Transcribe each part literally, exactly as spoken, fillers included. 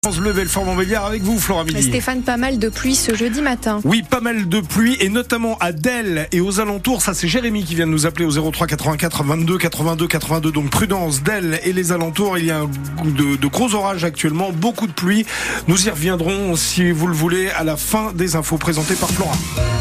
France Bleu Belfort Montbéliard avec vous, Flora Midi. Stéphane, pas mal de pluie ce jeudi matin. Oui, pas mal de pluie et notamment à Delle et aux alentours. Ça, c'est Jérémy qui vient de nous appeler au zéro trois quatre-vingt-quatre vingt-deux quatre-vingt-deux quatre-vingt-deux. Donc prudence, Delle et les alentours. Il y a un, de, de gros orages actuellement, beaucoup de pluie. Nous y reviendrons, si vous le voulez, à la fin des infos présentées par Flora.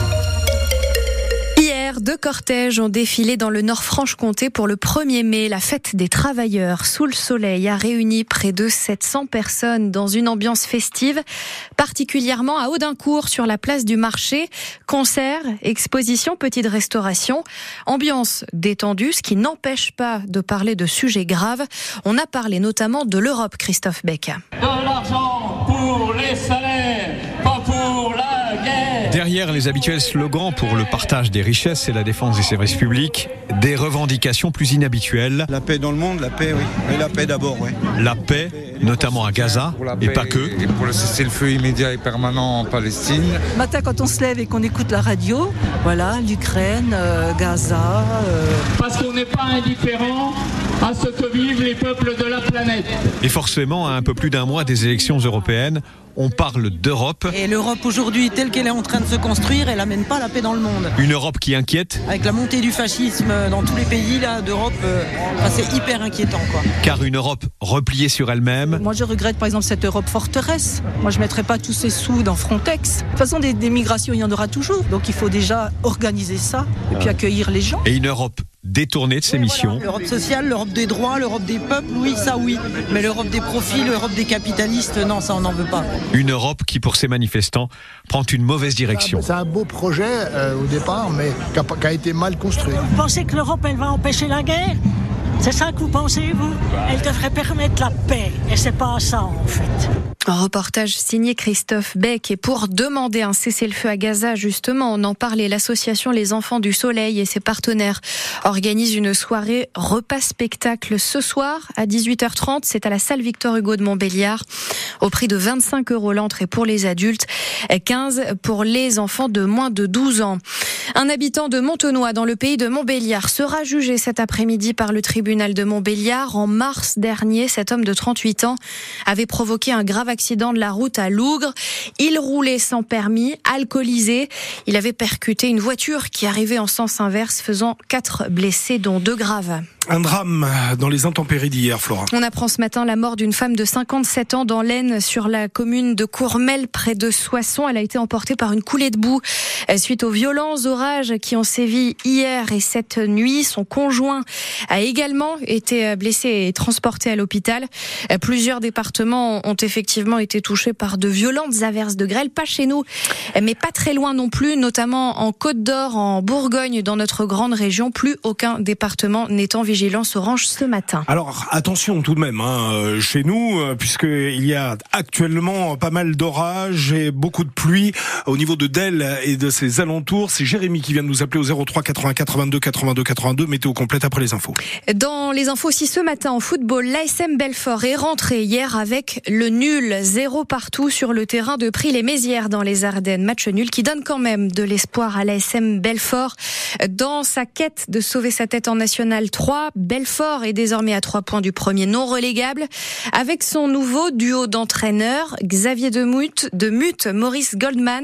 Deux cortèges ont défilé dans le Nord-Franche-Comté pour le premier mai. La fête des travailleurs sous le soleil a réuni près de sept cents personnes dans une ambiance festive, particulièrement à Audincourt sur la place du marché. Concerts, expositions, petites restaurations, ambiance détendue, ce qui n'empêche pas de parler de sujets graves. On a parlé notamment de l'Europe, Christophe Beck. De l'argent pour les salaires, pas pour la guerre. Derrière les habituels slogans pour le partage des richesses et la défense des services publics, des revendications plus inhabituelles. La paix dans le monde, la paix, oui. Mais la paix d'abord, oui. La paix, notamment à Gaza, et pas que. Et pour le cessez-le-feu immédiat et permanent en Palestine. Le matin, quand on se lève et qu'on écoute la radio, voilà, l'Ukraine, euh, Gaza. Euh... Parce qu'on n'est pas indifférent à ce que vivent les peuples de la planète. Et forcément, à un peu plus d'un mois des élections européennes, on parle d'Europe. Et l'Europe aujourd'hui, telle qu'elle est en train de se construire, elle n'amène pas la paix dans le monde. Une Europe qui inquiète. Avec la montée du fascisme dans tous les pays là, d'Europe, euh, enfin, c'est hyper inquiétant, quoi. Car une Europe repliée sur elle-même. Moi je regrette par exemple cette Europe forteresse. Moi je ne mettrais pas tous ces sous dans Frontex. De toute façon des, des migrations il y en aura toujours. Donc il faut déjà organiser ça et puis accueillir les gens. Et une Europe détournée de ses oui, missions. Voilà. L'Europe sociale, l'Europe des droits, l'Europe des peuples, oui, ça oui. Mais l'Europe des profits, l'Europe des capitalistes, non, ça on n'en veut pas. Une Europe qui, pour ses manifestants, prend une mauvaise direction. C'est un beau projet euh, au départ, mais qui a, qui a été mal construit. Vous pensez que l'Europe, elle va empêcher la guerre ? C'est ça que vous pensez, vous ? Elle devrait permettre la paix, et c'est pas ça, en fait. Un reportage signé Christophe Beck. Et pour demander un cessez-le-feu à Gaza, justement, on en parlait, l'association Les Enfants du Soleil et ses partenaires organisent une soirée repas-spectacle ce soir à dix-huit heures trente. C'est à la salle Victor Hugo de Montbéliard, au prix de vingt-cinq euros l'entrée pour les adultes, quinze pour les enfants de moins de douze ans. Un habitant de Montenoy, dans le pays de Montbéliard, sera jugé cet après-midi par le tribunal de Montbéliard. En mars dernier, cet homme de trente-huit ans avait provoqué un grave accident de la route à Lougre. Il roulait sans permis, alcoolisé. Il avait percuté une voiture qui arrivait en sens inverse, faisant quatre blessés, dont deux graves. Un drame dans les intempéries d'hier, Flora. On apprend ce matin la mort d'une femme de cinquante-sept ans dans l'Aisne, sur la commune de Courmel, près de Soissons. Elle a été emportée par une coulée de boue suite aux violents orages qui ont sévi hier et cette nuit. Son conjoint a également été blessé et transporté à l'hôpital. Plusieurs départements ont effectivement été touchés par de violentes averses de grêle. Pas chez nous, mais pas très loin non plus, notamment en Côte d'Or, en Bourgogne, dans notre grande région. Plus aucun département n'est en vigilance orange ce matin. Alors attention tout de même, hein, chez nous, puisqu'il y a actuellement pas mal d'orages et beaucoup de pluie au niveau de Delle et de ses alentours. C'est Jérémy qui vient de nous appeler au zéro trois quatre-vingt-quatre vingt-deux quatre-vingt-deux quatre-vingt-deux. Météo complète après les infos. Dans les infos aussi ce matin en football, l'A S M Belfort est rentré hier avec le nul, zéro partout sur le terrain de Prix-les-Mézières dans les Ardennes. Match nul qui donne quand même de l'espoir à l'A S M Belfort dans sa quête de sauver sa tête en National trois. Belfort est désormais à trois points du premier non relégable. Avec son nouveau duo d'entraîneurs, Xavier Demuth, Demuth, Maurice Goldman,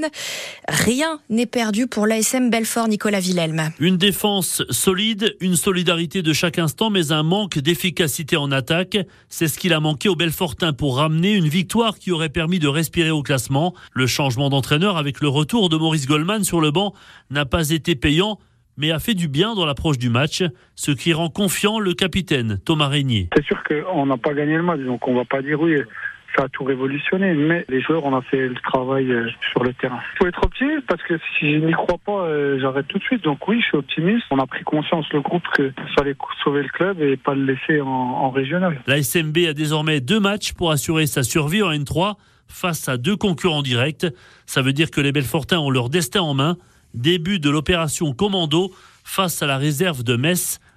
rien n'est perdu pour l'A S M Belfort, Nicolas Villelme. Une défense solide, une solidarité de chaque instant, mais un manque d'efficacité en attaque. C'est ce qu'il a manqué aux Belfortins pour ramener une victoire qui aurait permis de respirer au classement. Le changement d'entraîneur avec le retour de Maurice Goldman sur le banc n'a pas été payant, mais a fait du bien dans l'approche du match, ce qui rend confiant le capitaine Thomas Régnier. C'est sûr qu'on n'a pas gagné le match, donc on ne va pas dire oui, ça a tout révolutionné, mais les joueurs, on a fait le travail sur le terrain. Il faut être optimiste, parce que si je n'y crois pas, j'arrête tout de suite. Donc oui, je suis optimiste. On a pris conscience, le groupe, qu'il fallait sauver le club et pas le laisser en, en régional. La S M B a désormais deux matchs pour assurer sa survie en N trois face à deux concurrents directs. Ça veut dire que les Belfortins ont leur destin en main. Début de l'opération Commando face à la réserve de Metz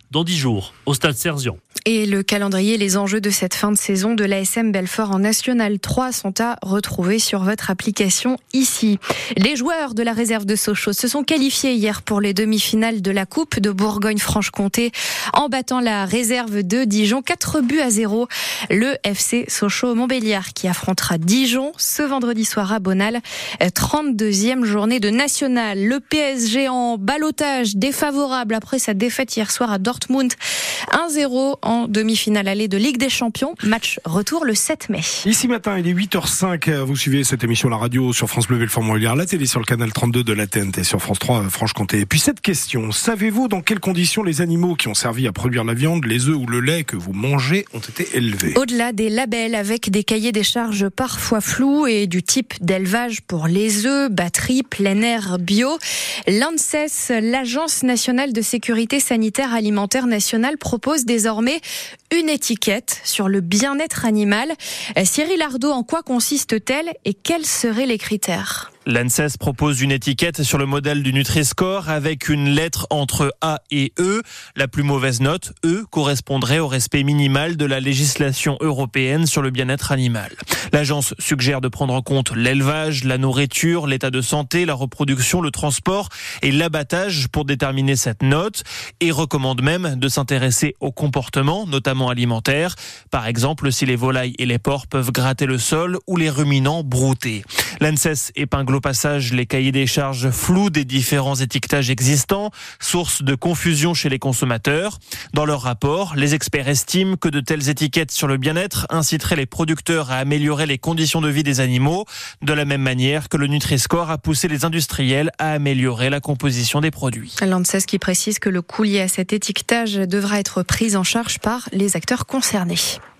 dans dix jours au stade Serzian. Et le calendrier, les enjeux de cette fin de saison de l'A S M Belfort en National trois sont à retrouver sur votre application ici. Les joueurs de la réserve de Sochaux se sont qualifiés hier pour les demi-finales de la Coupe de Bourgogne-Franche-Comté en battant la réserve de Dijon quatre buts à zéro. Le F C Sochaux-Montbéliard qui affrontera Dijon ce vendredi soir à Bonal, trente-deuxième journée de National. Le P S G en ballottage défavorable après sa défaite hier soir à Dortmund un zéro en demi-finale allée de Ligue des Champions. Match retour le sept mai. Ici matin, il est huit heures cinq. Vous suivez cette émission la radio sur France Bleu Belfort-Montbéliard, la télé sur le canal trente-deux de la T N T, sur France trois Franche-Comté. Et puis cette question, savez-vous dans quelles conditions les animaux qui ont servi à produire la viande, les œufs ou le lait que vous mangez ont été élevés? Au-delà des labels avec des cahiers des charges parfois flous et du type d'élevage pour les œufs, batterie, plein air, bio, l'ANSES, l'Agence nationale de sécurité sanitaire alimentaire nationale, propose désormais une étiquette sur le bien-être animal. Cyril Ardo, en quoi consiste-t-elle et quels seraient les critères ? L'ANSES propose une étiquette sur le modèle du Nutri-Score avec une lettre entre A et E. La plus mauvaise note, E, correspondrait au respect minimal de la législation européenne sur le bien-être animal. L'agence suggère de prendre en compte l'élevage, la nourriture, l'état de santé, la reproduction, le transport et l'abattage pour déterminer cette note et recommande même de s'intéresser au comportement, notamment alimentaire. Par exemple, si les volailles et les porcs peuvent gratter le sol ou les ruminants brouter. L'ANSES épingle au passage les cahiers des charges flous des différents étiquetages existants, source de confusion chez les consommateurs. Dans leur rapport, les experts estiment que de telles étiquettes sur le bien-être inciteraient les producteurs à améliorer les conditions de vie des animaux, de la même manière que le Nutri-Score a poussé les industriels à améliorer la composition des produits. L'ANSES qui précise que le coût lié à cet étiquetage devra être pris en charge par les acteurs concernés.